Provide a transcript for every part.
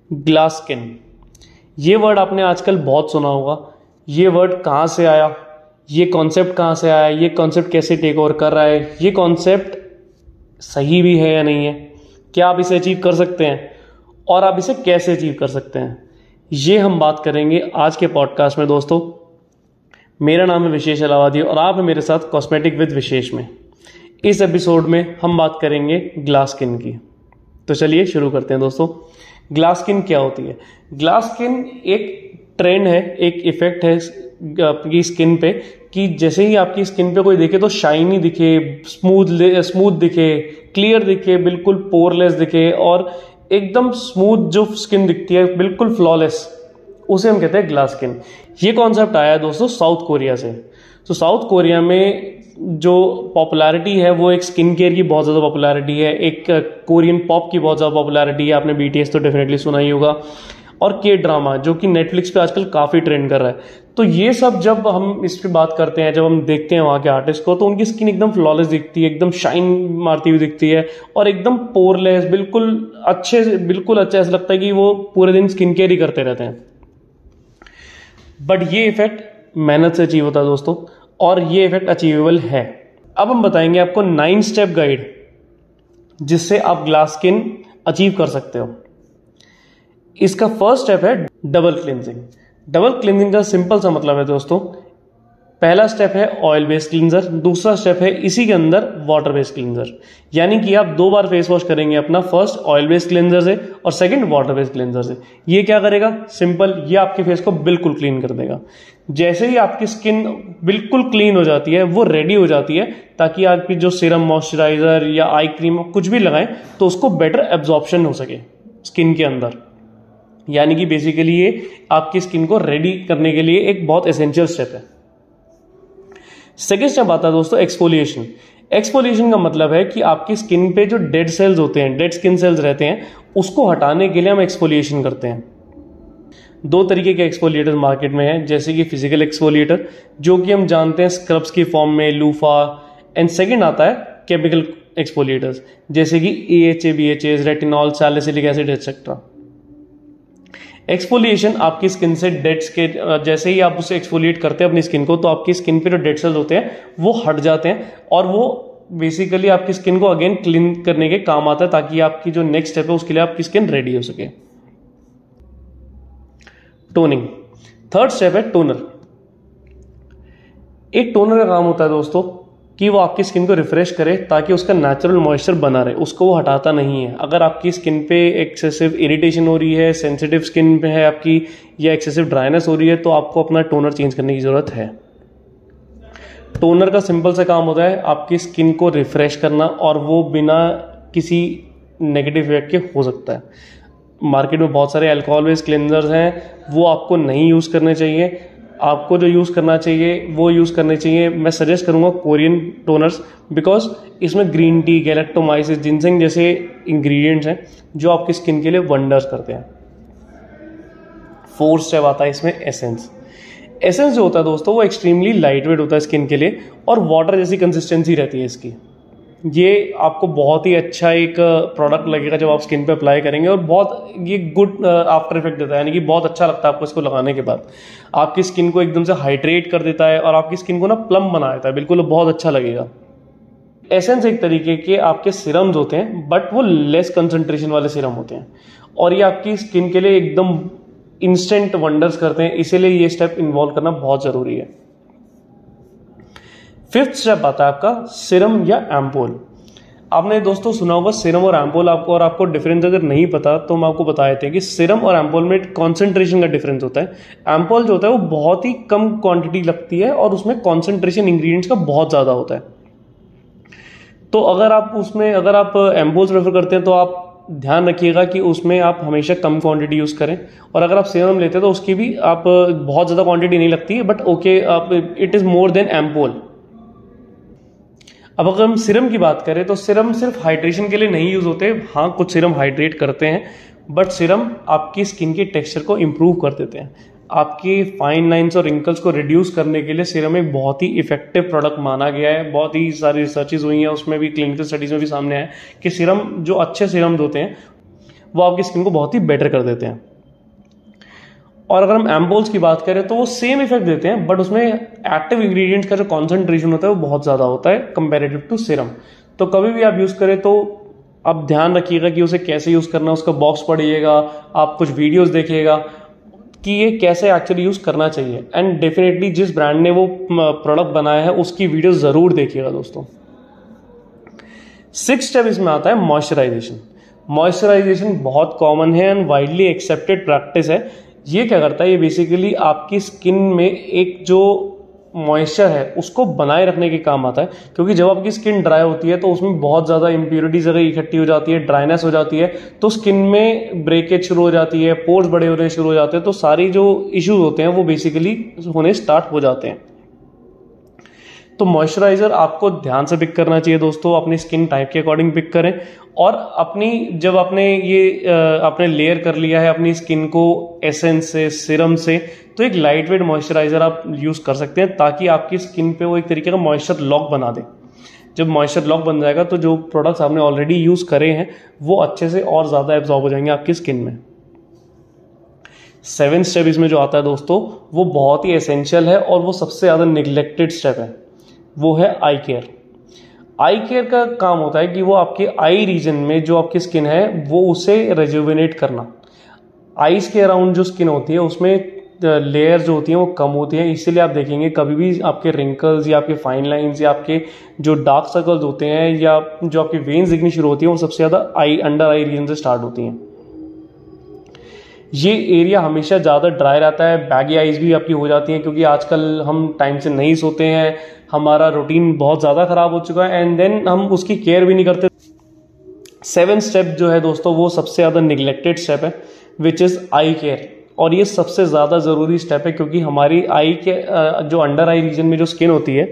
Glass skin, ये word आपने आजकल बहुत सुना होगा। ये वर्ड कहाँ से आया, ये कॉन्सेप्ट कहाँ से आया, ये कॉन्सेप्ट कैसे टेक ओवर कर रहा है, ये कॉन्सेप्ट सही भी है या नहीं है, क्या आप इसे अचीव कर सकते हैं और आप इसे कैसे अचीव कर सकते हैं, ये हम बात करेंगे आज के पॉडकास्ट में। दोस्तों, मेरा नाम है विशेष अलावादी और आप हैं मेरे साथ कॉस्मेटिक विद विशेष में। इस एपिसोड में हम बात करेंगे ग्लास स्किन की। तो चलिए शुरू करते हैं। दोस्तों, ग्लास स्किन क्या होती है? ग्लास स्किन एक ट्रेंड है, एक इफेक्ट है आपकी स्किन पे कि जैसे ही आपकी स्किन पे कोई देखे तो शाइनी दिखे, स्मूथ दिखे, क्लियर दिखे, बिल्कुल पोरलेस दिखे और एकदम स्मूथ जो स्किन दिखती है, बिल्कुल फ्लॉलेस, उसे हम कहते हैं ग्लास स्किन। ये कॉन्सेप्ट आया है दोस्तों साउथ कोरिया से। तो साउथ कोरिया में जो पॉपुलैरिटी है वो एक स्किन केयर की बहुत ज़्यादा पॉपुलैरिटी है, एक कोरियन पॉप की बहुत ज़्यादा पॉपुलैरिटी है। आपने बीटीएस तो डेफिनेटली सुना ही होगा, और के ड्रामा जो कि नेटफ्लिक्स पे आजकल काफ़ी ट्रेंड कर रहा है। तो ये सब जब हम इस पे बात करते हैं, जब हम देखते हैं वहाँ के आर्टिस्ट को, तो उनकी स्किन एकदम फ्लॉलेस दिखती है, एकदम शाइन मारती हुई दिखती है और एकदम पोरलेस, बिल्कुल अच्छा ऐसा लगता है कि वो पूरे दिन स्किन केयर ही करते रहते हैं। बट ये इफेक्ट मेहनत से अचीव होता है दोस्तों, और ये इफेक्ट अचीवेबल है। अब हम बताएंगे आपको 9 स्टेप गाइड जिससे आप ग्लास स्किन अचीव कर सकते हो। इसका फर्स्ट स्टेप है डबल क्लींजिंग। डबल क्लींजिंग का सिंपल सा मतलब है दोस्तों, पहला स्टेप है ऑयल बेस्ड क्लींजर, दूसरा स्टेप है इसी के अंदर वाटर बेस्ड क्लींजर। यानी कि आप 2 बार फेस वॉश करेंगे अपना, फर्स्ट ऑयल बेस्ड क्लींजर से और सेकंड वाटर बेस्ड क्लींजर से। ये क्या करेगा? सिंपल, ये आपके फेस को बिल्कुल क्लीन कर देगा। जैसे ही आपकी स्किन बिल्कुल क्लीन हो जाती है, वो रेडी हो जाती है ताकि आपकी जो सीरम, मॉइस्चराइजर या आई क्रीम कुछ भी लगाएं तो उसको बेटर एब्जॉर्प्शन हो सके स्किन के अंदर। यानी कि बेसिकली ये आपकी स्किन को रेडी करने के लिए एक बहुत एसेंशियल स्टेप है। सेकेंड स्टेप आता है दोस्तों एक्सफोलिएशन। एक्सफोलिएशन का मतलब है कि आपकी स्किन पे जो डेड सेल्स होते हैं, डेड स्किन सेल्स रहते हैं, उसको हटाने के लिए हम एक्सफोलिएशन करते हैं। 2 तरीके के एक्सफोलिएटर मार्केट में हैं, जैसे कि फिजिकल एक्सफोलिएटर जो कि हम जानते हैं स्क्रब्स की फॉर्म में, लूफा, एंड सेकेंड आता है केमिकल एक्सफोलिएटर्स जैसे कि AHA, BHA, retinol, salicylic acid etcetera. Exfoliation आपकी स्किन से डेड स्किन, जैसे ही आप उसे एक्सफोलिएट करते हैं अपनी स्किन को, तो आपकी स्किन पे जो डेड सेल्स होते हैं वो हट जाते हैं और वो बेसिकली आपकी स्किन को अगेन क्लीन करने के काम आता है ताकि आपकी जो नेक्स्ट स्टेप है उसके लिए आपकी स्किन रेडी हो सके। टोनिंग, थर्ड स्टेप है टोनर। एक टोनर का काम होता है दोस्तों कि वो आपकी स्किन को रिफ्रेश करे ताकि उसका नेचुरल मॉइस्चर बना रहे, उसको वो हटाता नहीं है। अगर आपकी स्किन पे एक्सेसिव इरिटेशन हो रही है, सेंसिटिव स्किन पे है आपकी, या एक्सेसिव ड्राइनेस हो रही है, तो आपको अपना टोनर चेंज करने की जरूरत है। टोनर का सिंपल सा काम होता है आपकी स्किन को रिफ्रेश करना, और वो बिना किसी नेगेटिव इफेक्ट के हो सकता है। मार्केट में बहुत सारे अल्कोहल बेस्ड क्लेंजर्स हैं, वो आपको नहीं यूज करने चाहिए। आपको जो यूज करना चाहिए वो यूज करने चाहिए, मैं सजेस्ट करूंगा कोरियन टोनर्स, बिकॉज इसमें ग्रीन टी, गैलेक्टोमाइसिस, जिनसेंग जैसे इंग्रेडिएंट्स हैं जो आपकी स्किन के लिए वंडर्स करते हैं। 4th स्टेप आता है इसमें एसेंस। एसेंस जो होता है दोस्तों वो एक्सट्रीमली लाइट वेट होता है स्किन के लिए, और वाटर जैसी कंसिस्टेंसी रहती है इसकी। ये आपको बहुत ही अच्छा एक प्रोडक्ट लगेगा जब आप स्किन पे अप्लाई करेंगे, और बहुत ये गुड आफ्टर इफेक्ट देता है, यानी कि बहुत अच्छा लगता है आपको इसको लगाने के बाद। आपकी स्किन को एकदम से हाइड्रेट कर देता है और आपकी स्किन को ना प्लम बना देता है, बिल्कुल बहुत अच्छा लगेगा। एसेंस एक तरीके के आपके सिरम्स होते हैं, बट वो लेस कंसंट्रेशन वाले सिरम होते हैं, और ये आपकी स्किन के लिए एकदम इंस्टेंट वंडर्स करते हैं, इसीलिए ये स्टेप इन्वॉल्व करना बहुत जरूरी है। 5th स्टेप आता है आपका सिरम या एम्पोल। आपने दोस्तों सुना होगा सिरम और एम्पोल, आपको डिफरेंस अगर नहीं पता तो मैं आपको बता देते हैं कि सिरम और एम्पोल में कॉन्सेंट्रेशन का डिफरेंस होता है। एम्पोल जो होता है वो बहुत ही कम क्वांटिटी लगती है और उसमें कॉन्सेंट्रेशन इंग्रेडिएंट्स का बहुत ज्यादा होता है। तो अगर आप एम्पोल्स प्रेफर करते हैं तो आप ध्यान रखिएगा कि उसमें आप हमेशा कम क्वांटिटी यूज करें, और अगर आप सिरम लेते हैं तो उसकी भी आप बहुत ज्यादा क्वांटिटी नहीं लगती है, but okay, it is more than ampoule. अब अगर हम सिरम की बात करें तो सिरम सिर्फ हाइड्रेशन के लिए नहीं यूज होते। हाँ, कुछ सिरम हाइड्रेट करते हैं, बट सिरम आपकी स्किन के टेक्सचर को इंप्रूव कर देते हैं। आपकी फाइन लाइंस और रिंकल्स को रिड्यूस करने के लिए सिरम एक बहुत ही इफेक्टिव प्रोडक्ट माना गया है। बहुत ही सारी रिसर्चेज हुई हैं, उसमें भी क्लिनिकल स्टडीज में भी सामने आया कि सिरम जो अच्छे सिरम्स होते हैं वो आपकी स्किन को बहुत ही बेटर कर देते हैं। और अगर हम एम्पोल्स की बात करें तो वो सेम इफेक्ट देते हैं, बट उसमें एक्टिव इंग्रेडिएंट्स का जो कॉन्सेंट्रेशन होता है वो बहुत ज़्यादा होता है कंपेरेटिव टू सीरम। तो कभी भी आप यूज़ करें तो आप ध्यान रखिएगा कि उसे कैसे यूज़ करना है, उसका बॉक्स पढ़िएगा, आप कुछ वीडियोस देखिएगा कि ये कैसे एक्चुअली यूज़ करना चाहिए। एंड डेफिनेटली जिस ब्रांड ने वो प्रोडक्ट बनाया है उसकी वीडियो ज़रूर देखिएगा दोस्तों। 6th स्टेप इसमें आता है मॉइस्चराइजेशन। मॉइस्चराइजेशन बहुत कॉमन है एंड वाइडली एक्सेप्टेड प्रैक्टिस है। ये क्या करता है, ये बेसिकली आपकी स्किन में एक जो मॉइस्चर है उसको बनाए रखने के काम आता है, क्योंकि जब आपकी स्किन ड्राई होती है तो उसमें बहुत ज़्यादा इम्प्योरिटीज अगर इकट्ठी हो जाती है, ड्राइनेस हो जाती है, तो स्किन में ब्रेकेज शुरू हो जाती है, पोर्स बड़े होने शुरू हो जाते हैं, तो सारी जो इश्यूज होते हैं वो बेसिकली होने स्टार्ट हो जाते हैं। तो मॉइस्चराइजर आपको ध्यान से पिक करना चाहिए दोस्तों, अपनी स्किन टाइप के अकॉर्डिंग पिक करें। और अपनी जब आपने ये आपने लेयर कर लिया है अपनी स्किन को एसेंस से, सीरम से, तो एक लाइट वेट मॉइस्चराइजर आप यूज कर सकते हैं ताकि आपकी स्किन पे वो एक तरीके का मॉइस्चर लॉक बना दे। जब मॉइस्चर लॉक बन जाएगा तो जो प्रोडक्ट्स आपने ऑलरेडी यूज करे हैं वो अच्छे से और ज्यादा एब्जॉर्ब हो जाएंगे आपकी स्किन में। 7th स्टेप इसमें जो आता है दोस्तों वो बहुत ही एसेंशियल है और वो सबसे ज्यादा निग्लेक्टेड स्टेप है, वो है आई केयर। आई केयर का काम होता है कि वो आपके आई रीजन में जो आपकी स्किन है वो उसे रेजुविनेट करना। आईज के अराउंड जो स्किन होती है उसमें लेयर जो होती है वो कम होती है, इसीलिए आप देखेंगे कभी भी आपके रिंकल्स या आपके फाइन लाइंस या आपके जो डार्क सर्कल्स होते हैं या जो आपकी वेन्स दिखनी शुरू होती है वो सबसे ज्यादा अंडर आई रीजन से स्टार्ट होती हैं। ये एरिया हमेशा ज़्यादा ड्राई रहता है, बैगी आइज भी आपकी हो जाती हैं क्योंकि आजकल हम टाइम से नहीं सोते हैं, हमारा रूटीन बहुत ज़्यादा ख़राब हो चुका है एंड देन हम उसकी केयर भी नहीं करते। 7th स्टेप जो है दोस्तों वो सबसे ज़्यादा निगलेक्टेड स्टेप है, विच इज़ आई केयर। और ये सबसे ज़्यादा ज़रूरी स्टेप है क्योंकि हमारी आई के जो अंडर आई रीजन में जो स्किन होती है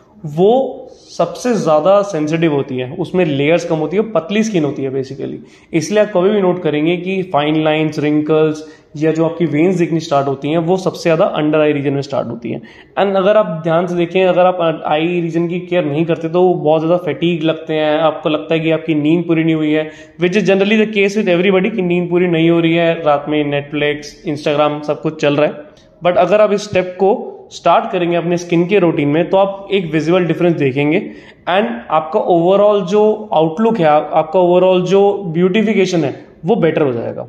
वो सबसे ज़्यादा सेंसिटिव होती है, उसमें लेयर्स कम होती है, पतली स्किन होती है बेसिकली। इसलिए आप कभी भी नोट करेंगे कि फाइन लाइंस, रिंकल्स या जो आपकी वेन्स दिखनी स्टार्ट होती हैं वो सबसे ज़्यादा अंडर आई रीजन में स्टार्ट होती हैं। एंड अगर आप ध्यान से देखें, अगर आप आई रीजन की केयर नहीं करते तो बहुत ज़्यादा फैटीग लगते हैं, आपको लगता है कि आपकी नींद पूरी नहीं हुई है, which is generally the case with everybody कि नींद पूरी नहीं हो रही है, रात में नेटफ्लिक्स, इंस्टाग्राम सब कुछ चल रहा है। बट अगर आप इस स्टेप को स्टार्ट करेंगे अपने स्किन के रूटीन में तो आप एक विजुअल डिफरेंस देखेंगे एंड आपका ओवरऑल जो आउटलुक है, आपका ओवरऑल जो ब्यूटिफिकेशन है वो बेटर हो जाएगा।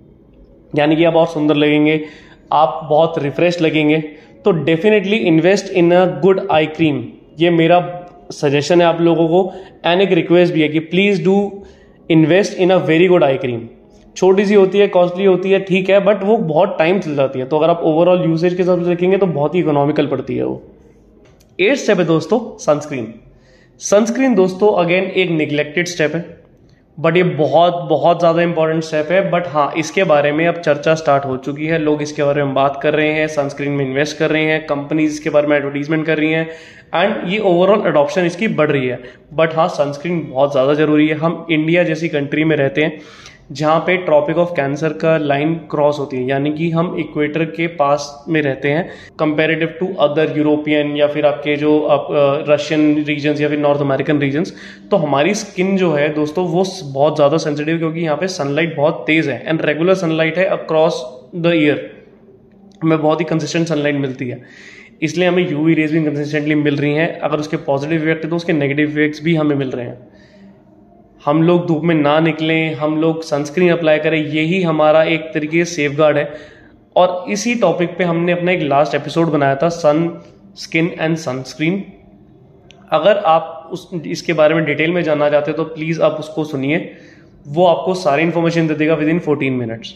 यानी कि आप बहुत सुंदर लगेंगे, आप बहुत रिफ्रेश लगेंगे। तो definitely invest in a good eye cream, ये मेरा सजेशन है आप लोगों को। एंड एक रिक्वेस्ट भी है कि please do invest in a very good eye cream. छोटी सी होती है, कॉस्टली होती है, ठीक है, बट वो बहुत टाइम चल जाती है। तो अगर आप ओवरऑल यूसेज के हिसाब से देखेंगे तो बहुत ही इकोनॉमिकल पड़ती है वो। 8th स्टेप है दोस्तों सनस्क्रीन। सनस्क्रीन दोस्तों अगेन एक निगलेक्टेड स्टेप है, बट ये बहुत बहुत ज़्यादा इंपॉर्टेंट स्टेप है। बट हाँ, इसके बारे में अब चर्चा स्टार्ट हो चुकी है, लोग इसके बारे में बात कर रहे हैं, सनस्क्रीन में इन्वेस्ट कर रहे हैं, कंपनीज इसके बारे में एडवर्टीजमेंट कर रही हैं एंड ये ओवरऑल अडॉप्शन इसकी बढ़ रही है। बट हाँ, सनस्क्रीन बहुत ज़्यादा जरूरी है। हम इंडिया जैसी कंट्री में रहते हैं जहाँ पे ट्रॉपिक ऑफ कैंसर का लाइन क्रॉस होती है, यानी कि हम इक्वेटर के पास में रहते हैं कंपेरेटिव टू अदर यूरोपियन या फिर आपके जो रशियन रीजन्स या फिर नॉर्थ अमेरिकन रीजन्स। तो हमारी स्किन जो है दोस्तों वो बहुत ज़्यादा सेंसिटिव क्योंकि यहाँ पे सनलाइट बहुत तेज़ है एंड रेगुलर सनलाइट है अक्रॉस द ईयर, हमें बहुत ही कंसिस्टेंट सनलाइट मिलती है, इसलिए हमें यूवी रेज भी कंसिस्टेंटली मिल रही हैं। अगर उसके पॉजिटिव इफेक्ट है तो उसके नेगेटिव इफेक्ट्स भी हमें मिल रहे हैं। हम लोग धूप में ना निकलें, हम लोग सनस्क्रीन अप्लाई करें, यही हमारा एक तरीके से सेफगार्ड है। और इसी टॉपिक पे हमने अपना एक लास्ट एपिसोड बनाया था, सन, स्किन एंड सनस्क्रीन। अगर आप इसके बारे में डिटेल में जानना चाहते हो तो प्लीज़ आप उसको सुनिए, वो आपको सारी इन्फॉर्मेशन दे देगा विद इन 14 मिनट्स।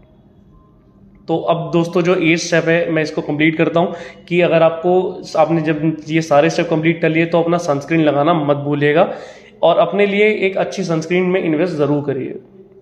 तो अब दोस्तों जो 8th स्टेप है मैं इसको कंप्लीट करता हूँ कि अगर आपने जब ये सारे स्टेप कंप्लीट कर लिए तो अपना सनस्क्रीन लगाना मत भूलिएगा और अपने लिए एक अच्छी सनस्क्रीन में इन्वेस्ट जरूर करिए।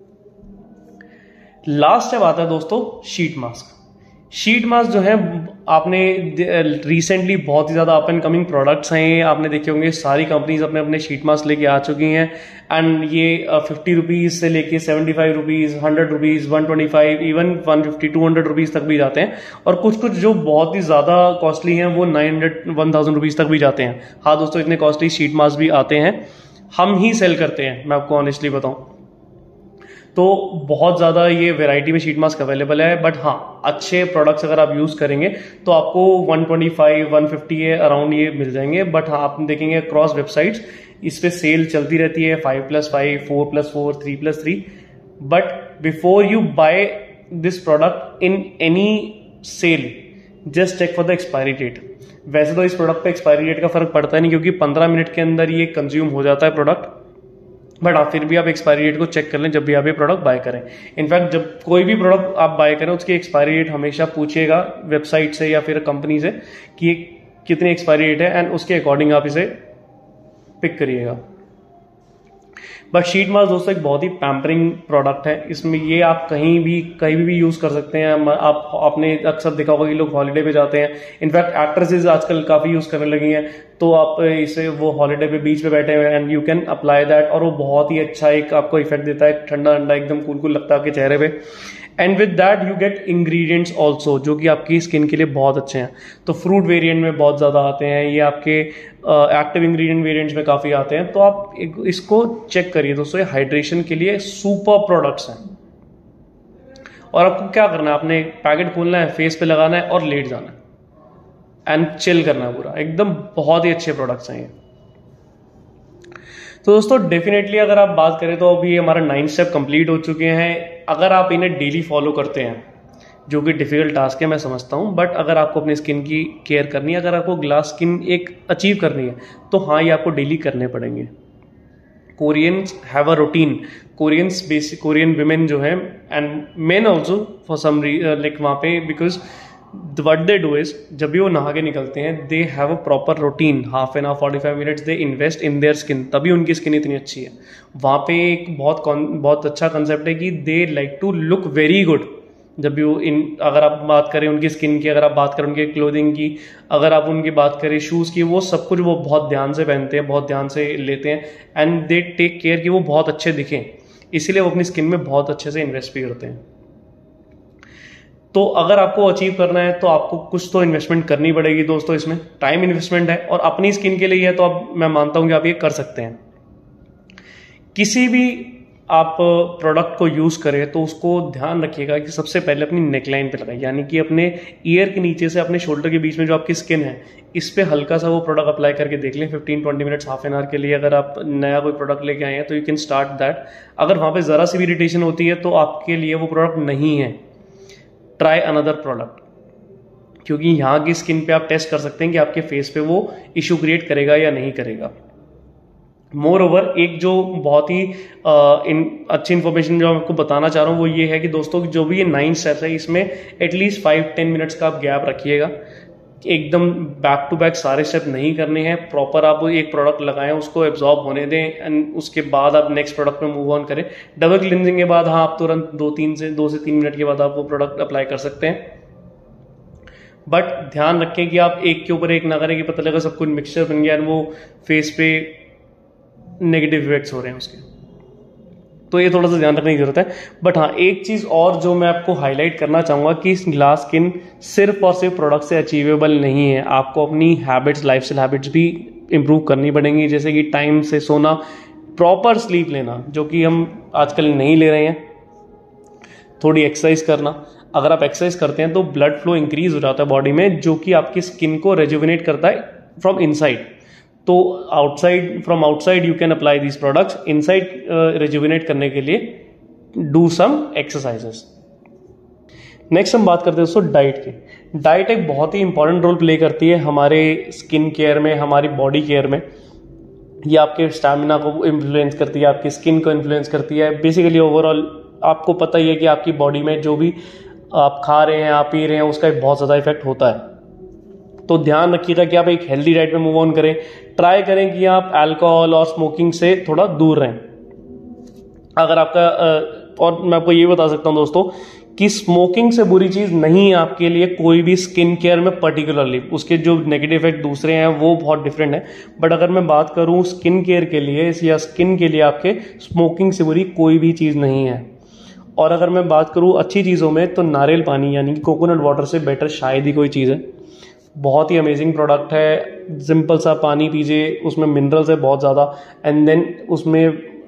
लास्ट स्टेप आता है दोस्तों शीट मास्क। शीट मास्क जो है आपने रिसेंटली बहुत ही ज़्यादा अप एंड कमिंग प्रोडक्ट्स हैं, आपने देखे होंगे सारी कंपनीज अपने अपने शीट मास्क लेके आ चुकी हैं एंड ये 50 रुपीज़ से लेके 75 रुपीज़, 100 रुपीज़, 125, इवन 150, 200 रुपीज़ तक भी जाते हैं और कुछ कुछ जो बहुत ही ज़्यादा कॉस्टली हैं वो 900, 1000 रुपीज़ तक भी जाते हैं। हाँ दोस्तों, इतने कॉस्टली शीट मास्क भी आते हैं, हम ही सेल करते हैं, मैं आपको ऑनेस्टली बताऊं। तो बहुत ज़्यादा ये वैरायटी में शीट मास्क अवेलेबल है। बट हाँ, अच्छे प्रोडक्ट्स अगर आप यूज़ करेंगे तो आपको 125 150 के अराउंड ये मिल जाएंगे। बट हाँ, आप देखेंगे अक्रॉस वेबसाइट्स इस पर सेल चलती रहती है 5+5 4+4 3+3। But before you buy this product in any sale, just check for the expiry date. वैसे तो इस प्रोडक्ट पे एक्सपायरी डेट का फर्क पड़ता नहीं, क्योंकि 15 मिनट के अंदर ये कंज्यूम हो जाता है प्रोडक्ट। बट हाँ, फिर भी आप एक्सपायरी डेट को चेक कर लें जब भी आप ये प्रोडक्ट बाय करें। इनफैक्ट जब कोई भी प्रोडक्ट आप बाय करें उसकी एक्सपायरी डेट हमेशा पूछिएगा वेबसाइट से या फिर कंपनी से कि ये कितनी एक्सपायरी डेट है, एंड उसके अकॉर्डिंग आप इसे पिक करिएगा। बट शीट मास्क दोस्तों एक बहुत ही पैम्परिंग प्रोडक्ट है। इसमें ये आप कहीं भी यूज कर सकते हैं। आपने अक्सर देखा होगा कि लोग हॉलीडे पे जाते हैं, इनफैक्ट एक्ट्रेसेस आजकल काफी यूज करने लगी हैं। तो आप इसे वो हॉलीडे पे बीच पे बैठे हुए and you can apply that, और वो बहुत ही अच्छा एक आपको इफेक्ट देता है, ठंडा ठंडा एकदम कूल कूल लगता है आपके चेहरे पे। And with that you get ingredients also, जो कि आपकी स्किन के लिए बहुत अच्छे हैं। तो फ्रूट वेरिएंट में बहुत ज़्यादा आते हैं, ये आपके एक्टिव इंग्रेडिएंट वेरिएंट्स में काफ़ी आते हैं। तो आप इसको चेक करिए दोस्तों, ये हाइड्रेशन के लिए सुपर प्रोडक्ट्स हैं। और आपको क्या करना है, आपने पैकेट खोलना है, फेस पे लगाना है और लेट जाना है एंड चिल करना है पूरा एकदम। बहुत ही अच्छे प्रोडक्ट्स हैं ये। तो दोस्तों डेफिनेटली अगर आप बात करें तो अभी हमारा 9 स्टेप कंप्लीट हो चुके हैं। अगर आप इन्हें डेली फॉलो करते हैं, जो कि डिफिकल्ट टास्क है मैं समझता हूं, बट अगर आपको अपनी स्किन की केयर करनी है, अगर आपको ग्लास स्किन एक अचीव करनी है, तो हाँ ये आपको डेली करने पड़ेंगे। Koreans have a routine, Koreans basic Korean women जो है and men also for some like वहाँ पे, because what they do is जब भी वो नहा के निकलते हैं they have a proper routine, half an hour 45 minutes they invest in their skin, तभी उनकी स्किन इतनी अच्छी है। वहाँ पे एक बहुत अच्छा कंसेप्ट है कि they like to look very good. जब भी वो अगर आप बात करें उनकी स्किन की, अगर आप बात करें उनके क्लोथिंग की, अगर आप उनकी बात करें शूज़ की, वो सब कुछ वो बहुत ध्यान से पहनते हैं, बहुत ध्यान से लेते हैं एंड दे टेक केयर कि वो बहुत अच्छे दिखें। इसीलिए वो अपनी स्किन में बहुत अच्छे से इन्वेस्ट भी करते हैं। तो अगर आपको अचीव करना है तो आपको कुछ तो इन्वेस्टमेंट करनी पड़ेगी दोस्तों, इसमें टाइम इन्वेस्टमेंट है और अपनी स्किन के लिए है, तो अब मैं मानता हूं कि आप ये कर सकते हैं। किसी भी आप प्रोडक्ट को यूज करें तो उसको ध्यान रखिएगा कि सबसे पहले अपनी नेकलाइन पे लगाए, यानी कि अपने ईयर के नीचे से अपने शोल्डर के बीच में जो आपकी स्किन है इस पे हल्का सा वो प्रोडक्ट अप्लाई करके देख लें 15-20 मिनट्स, हाफ एन आवर के लिए। अगर आप नया कोई प्रोडक्ट लेके आए हैं तो यू कैन स्टार्ट दैट। अगर वहां पे जरा सी भी इरिटेशन होती है तो आपके लिए वो प्रोडक्ट नहीं है, ट्राई अनदर प्रोडक्ट, क्योंकि यहाँ की स्किन पे आप टेस्ट कर सकते हैं कि आपके फेस पे वो इशू क्रिएट करेगा या नहीं करेगा। मोर ओवर एक जो बहुत ही अच्छी इन्फॉर्मेशन जो आपको बताना चाह रहा हूँ वो ये है कि दोस्तों जो भी ये 9 स्टेप्स है इसमें एटलीस्ट 5-10 मिनट्स का आप गैप रखिएगा। एकदम बैक टू बैक सारे स्टेप नहीं करने हैं, प्रॉपर आप एक प्रोडक्ट लगाएं, उसको एब्जॉर्ब होने दें एंड उसके बाद आप नेक्स्ट प्रोडक्ट में मूव ऑन करें। डबल क्लिनजिंग के बाद हाँ आप तुरंत 2 से 3 मिनट के बाद आप वो प्रोडक्ट अप्लाई कर सकते हैं। बट ध्यान रखें कि आप एक के ऊपर एक ना करें कि पता लगा सब कुछ मिक्सचर बन गया और वो फेस पे नेगेटिव इफेक्ट्स हो रहे हैं उसके। तो ये थोड़ा सा ध्यान रखने की जरूरत है। बट हाँ एक चीज और जो मैं आपको हाईलाइट करना चाहूंगा कि ग्लास स्किन सिर्फ और सिर्फ प्रोडक्ट से अचीवेबल नहीं है, आपको अपनी हैबिट्स, लाइफस्टाइल हैबिट्स भी इंप्रूव करनी पड़ेंगी, जैसे कि टाइम से सोना, प्रॉपर स्लीप लेना जो कि हम आजकल नहीं ले रहे हैं, थोड़ी एक्सरसाइज करना। अगर आप एक्सरसाइज करते हैं तो ब्लड फ्लो इंक्रीज हो जाता है बॉडी में, जो कि आपकी स्किन को रेजुविनेट करता है फ्रॉम इनसाइड। तो from outside you can apply these products, inside rejuvenate करने के लिए डू सम एक्सरसाइजेस। नेक्स्ट हम बात करते हैं दोस्तों डाइट की। डाइट एक बहुत ही इंपॉर्टेंट रोल प्ले करती है हमारे स्किन केयर में, हमारी बॉडी केयर में। ये आपके स्टैमिना को इन्फ्लुएंस करती है, आपकी स्किन को इन्फ्लुएंस करती है। बेसिकली ओवरऑल आपको पता ही है कि आपकी बॉडी में जो भी आप खा रहे हैं, आप पी रहे हैं, उसका एक बहुत ज़्यादा इफेक्ट होता है। तो ध्यान रखिएगा कि आप एक हेल्दी डाइट में मूव ऑन करें। ट्राई करें कि आप अल्कोहल और स्मोकिंग से थोड़ा दूर रहें। अगर आपका और मैं आपको ये बता सकता हूं दोस्तों कि स्मोकिंग से बुरी चीज नहीं है आपके लिए कोई भी स्किन केयर में पर्टिकुलरली, उसके जो नेगेटिव इफेक्ट दूसरे हैं वो बहुत डिफरेंट है। बट अगर मैं बात करूं स्किन केयर के लिए या स्किन के लिए, आपके स्मोकिंग से बुरी कोई भी चीज नहीं है। और अगर मैं बात करूं अच्छी चीजों में तो नारियल पानी यानी कि कोकोनट वाटर से बेटर शायद ही कोई चीज है। बहुत ही अमेजिंग प्रोडक्ट है, सिंपल सा पानी पीजिए, उसमें मिनरल्स है बहुत ज़्यादा, एंड देन उसमें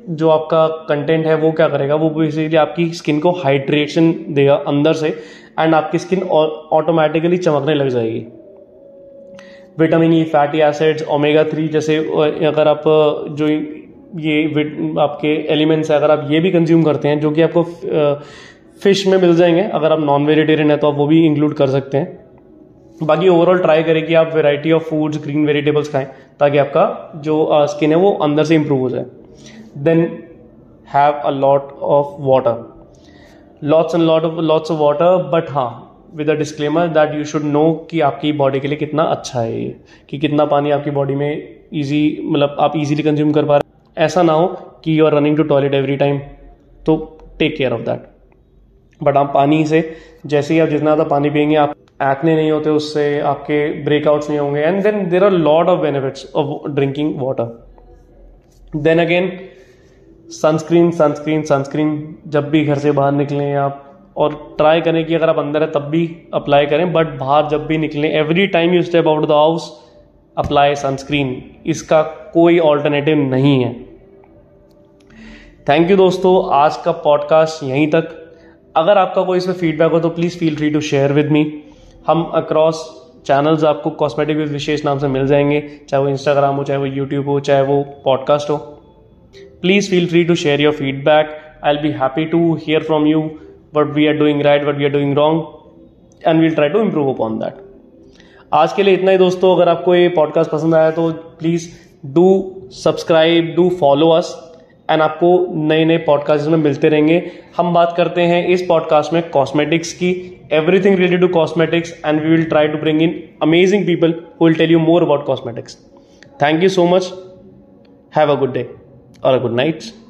जो आपका कंटेंट है वो क्या करेगा, वो बेसिकली आपकी स्किन को हाइड्रेशन देगा अंदर से, एंड आपकी स्किन ऑटोमेटिकली चमकने लग जाएगी। Vitamin E, fatty acids, omega 3 जैसे अगर आप जो ये आपके एलिमेंट्स है, अगर आप ये भी कंज्यूम करते हैं, जो कि आपको फिश में मिल जाएंगे, अगर आप नॉन वेजिटेरियन है तो आप वो भी इंक्लूड कर सकते हैं। बाकी ओवरऑल ट्राई करें कि आप variety of foods, green vegetables खाएं, ताकि आपका जो स्किन है वो अंदर से इंप्रूव हो जाए। Then have a lot of water, lots of water, but हाँ with a disclaimer that you should know कि आपकी बॉडी के लिए कितना अच्छा है ये, कि कितना पानी आपकी बॉडी में मतलब आप इजीली कंज्यूम कर पा रहे हैं। ऐसा ना हो कि you are running to toilet every time, तो take care of that. But आप पानी से, जैसे ही आप जितना ज़्यादा पानी पियेंगे, आप एक्ने नहीं होते उससे, आपके ब्रेकआउट्स नहीं होंगे, and then there are lot of benefits of drinking water. Then again sunscreen, sunscreen, sunscreen जब भी घर से बाहर निकलें आप, और ट्राई करें कि अगर आप अंदर है तब भी अप्लाई करें, बट बाहर जब भी निकलें, every time you step out the house apply sunscreen, इसका कोई ऑल्टरनेटिव नहीं है। थैंक यू दोस्तों, आज का पॉडकास्ट यहीं तक। अगर आपका कोई इसमें फीडबैक हो तो please feel free to share with me. हम अक्रॉस चैनल्स आपको कॉस्मेटिक विद विशेष नाम से मिल जाएंगे, चाहे वो इंस्टाग्राम हो, चाहे वो यूट्यूब हो, चाहे वो पॉडकास्ट हो। Please feel free to share your feedback. I will be happy to hear from you what we are doing right, what we are doing wrong, and we'll try to improve upon that. आज के लिए इतना ही दोस्तों। अगर आपको ये podcast पसंद आया तो please do subscribe, do follow us, and आपको नए नए पॉडकास्ट में मिलते रहेंगे। हम बात करते हैं इस पॉडकास्ट में कॉस्मेटिक्स की, everything related to cosmetics, and we will try to bring in amazing people who will tell you more about cosmetics. Thank you so much, have a good day और अ गुड नाइट।